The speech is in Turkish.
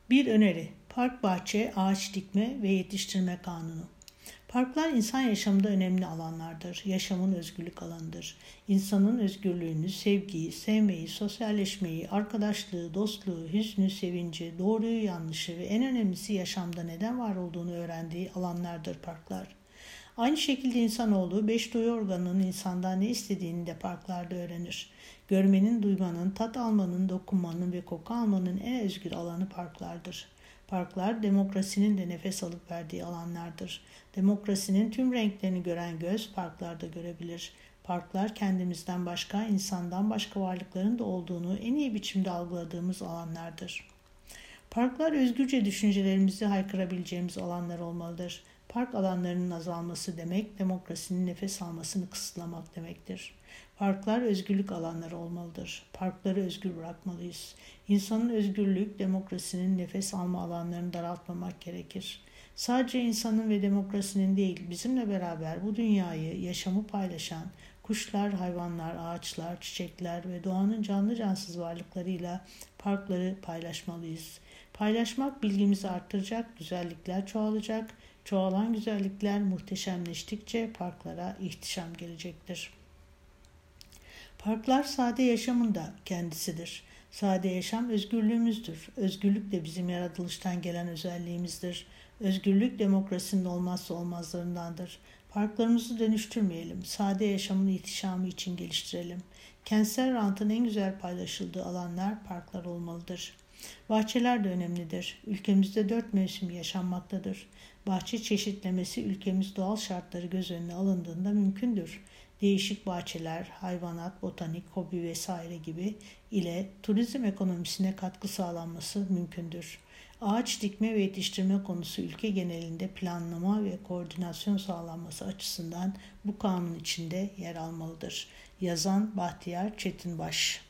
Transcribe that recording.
Bir öneri: park, bahçe, ağaç dikme ve yetiştirme kanunu. Parklar insan yaşamında önemli alanlardır. Yaşamın özgürlük alanıdır. İnsanın özgürlüğünü, sevgiyi, sevmeyi, sosyalleşmeyi, arkadaşlığı, dostluğu, hüznü, sevinci, doğruyu, yanlışı ve en önemlisi yaşamda neden var olduğunu öğrendiği alanlardır parklar. Aynı şekilde insanoğlu 5 duyu organının insandan ne istediğini de parklarda öğrenir. Görmenin, duymanın, tat almanın, dokunmanın ve koku almanın en özgür alanı parklardır. Parklar demokrasinin de nefes alıp verdiği alanlardır. Demokrasinin tüm renklerini gören göz parklarda görebilir. Parklar kendimizden başka, insandan başka varlıkların da olduğunu en iyi biçimde algıladığımız alanlardır. Parklar özgürce düşüncelerimizi haykırabileceğimiz alanlar olmalıdır. Park alanlarının azalması demek, demokrasinin nefes almasını kısıtlamak demektir. Parklar özgürlük alanları olmalıdır. Parkları özgür bırakmalıyız. İnsanın özgürlük, demokrasinin nefes alma alanlarını daraltmamak gerekir. Sadece insanın ve demokrasinin değil, bizimle beraber bu dünyayı, yaşamı paylaşan kuşlar, hayvanlar, ağaçlar, çiçekler ve doğanın canlı cansız varlıklarıyla parkları paylaşmalıyız. Paylaşmak bilgimizi arttıracak, güzellikler çoğalacak. Çoğalan güzellikler muhteşemleştikçe parklara ihtişam gelecektir. Parklar sade yaşamın da kendisidir. Sade yaşam özgürlüğümüzdür. Özgürlük de bizim yaratılıştan gelen özelliğimizdir. Özgürlük demokrasinin olmazsa olmazlarındandır. Parklarımızı dönüştürmeyelim. Sade yaşamın ihtişamı için geliştirelim. Kentsel rantın en güzel paylaşıldığı alanlar parklar olmalıdır. Bahçeler de önemlidir. Ülkemizde 4 mevsim yaşanmaktadır. Bahçe çeşitlemesi ülkemiz doğal şartları göz önüne alındığında mümkündür. Değişik bahçeler, hayvanat, botanik, hobi vesaire gibi ile turizm ekonomisine katkı sağlanması mümkündür. Ağaç dikme ve yetiştirme konusu ülke genelinde planlama ve koordinasyon sağlanması açısından bu kanun içinde yer almalıdır. Yazan Bahtiyar Çetinbaş.